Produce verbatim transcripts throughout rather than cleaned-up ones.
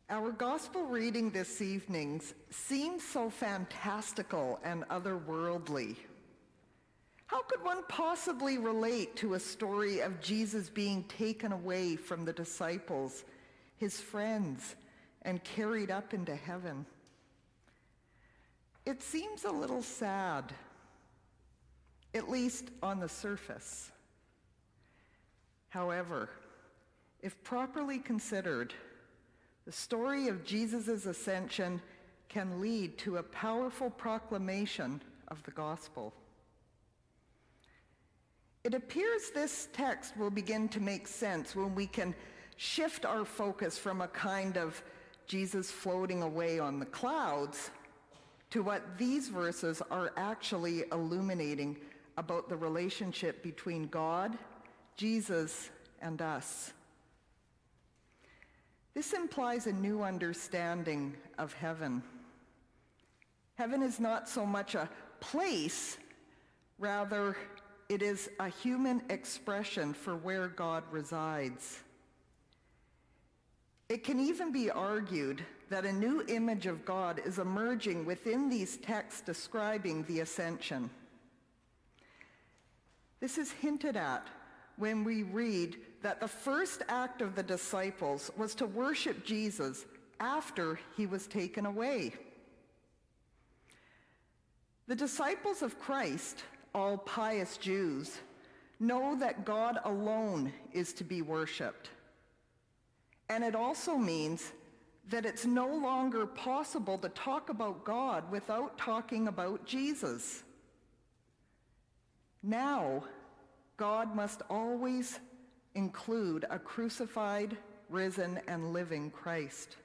Our gospel reading this evening seems so fantastical and otherworldly. How could one possibly relate to a story of Jesus being taken away from the disciples, his friends, and carried up into heaven? It seems a little sad, at least on the surface. However, if properly considered, the story of Jesus' ascension can lead to a powerful proclamation of the gospel. It appears this text will begin to make sense when we can shift our focus from a kind of Jesus floating away on the clouds to what these verses are actually illuminating about the relationship between God, Jesus, and us. This implies a new understanding of heaven. Heaven is not so much a place, rather it is a human expression for where God resides. It can even be argued that a new image of God is emerging within these texts describing the ascension. This is hinted at when we read that the first act of the disciples was to worship Jesus after he was taken away. The disciples of Christ, all pious Jews, know that God alone is to be worshiped. And it also means that it's no longer possible to talk about God without talking about Jesus. Now, God must always include a crucified, risen, and living Christ.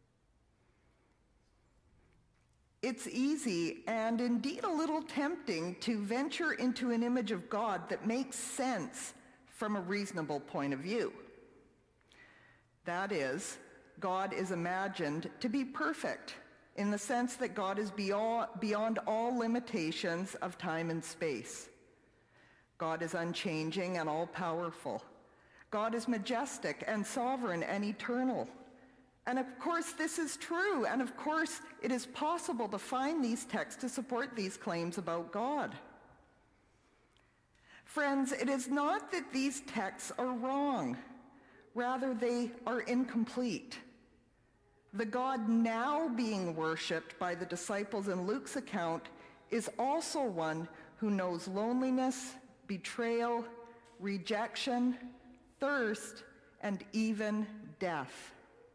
It's easy and indeed a little tempting to venture into an image of God that makes sense from a reasonable point of view. That is, God is imagined to be perfect in the sense that God is beyond, beyond all limitations of time and space. God is unchanging and all-powerful. God is majestic and sovereign and eternal. And of course, this is true. And of course, it is possible to find these texts to support these claims about God. Friends, it is not that these texts are wrong. Rather, they are incomplete. The God now being worshipped by the disciples in Luke's account is also one who knows loneliness, betrayal, rejection, thirst, and even death.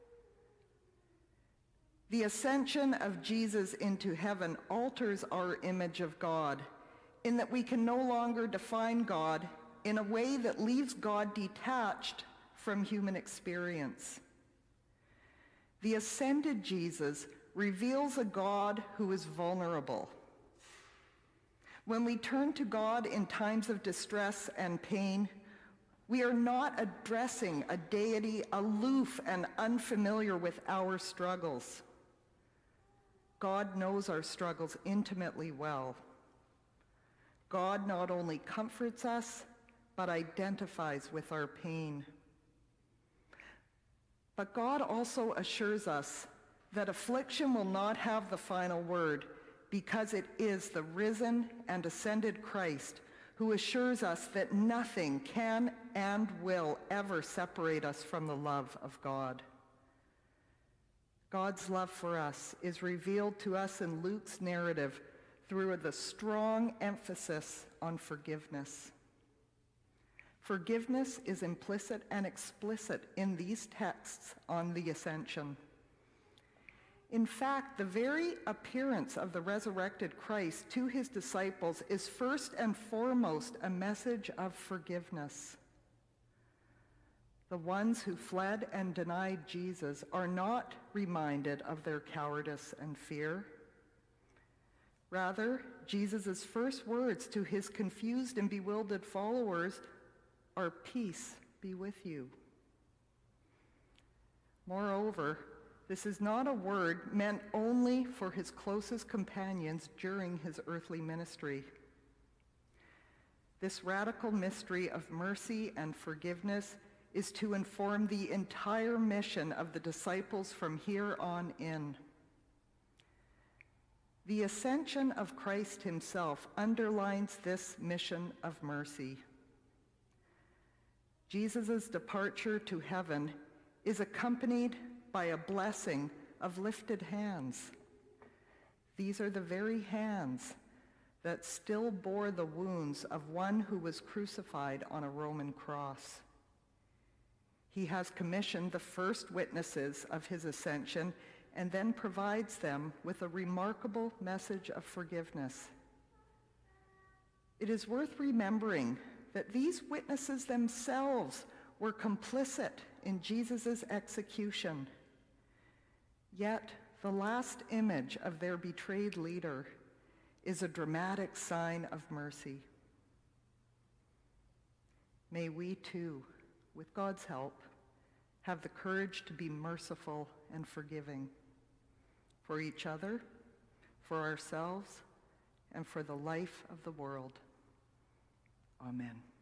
The ascension of Jesus into heaven alters our image of God in that we can no longer define God in a way that leaves God detached from human experience. The ascended Jesus reveals a God who is vulnerable. When we turn to God in times of distress and pain, we are not addressing a deity aloof and unfamiliar with our struggles. God knows our struggles intimately well. God not only comforts us, but identifies with our pain. But God also assures us that affliction will not have the final word, because it is the risen and ascended Christ who assures us that nothing can and will ever separate us from the love of God. God's love for us is revealed to us in Luke's narrative through the strong emphasis on forgiveness. Forgiveness is implicit and explicit in these texts on the ascension. In fact, the very appearance of the resurrected Christ to his disciples is first and foremost a message of forgiveness. The ones who fled and denied Jesus are not reminded of their cowardice and fear. Rather, Jesus' first words to his confused and bewildered followers are, "Peace be with you." Moreover, this is not a word meant only for his closest companions during his earthly ministry. This radical mystery of mercy and forgiveness is to inform the entire mission of the disciples from here on in. The ascension of Christ himself underlines this mission of mercy. Jesus' departure to heaven is accompanied by a blessing of lifted hands. These are the very hands that still bore the wounds of one who was crucified on a Roman cross. He has commissioned the first witnesses of his ascension and then provides them with a remarkable message of forgiveness. It is worth remembering that these witnesses themselves were complicit in Jesus' execution. Yet the last image of their betrayed leader is a dramatic sign of mercy. May we too, with God's help, have the courage to be merciful and forgiving for each other, for ourselves, and for the life of the world. Amen.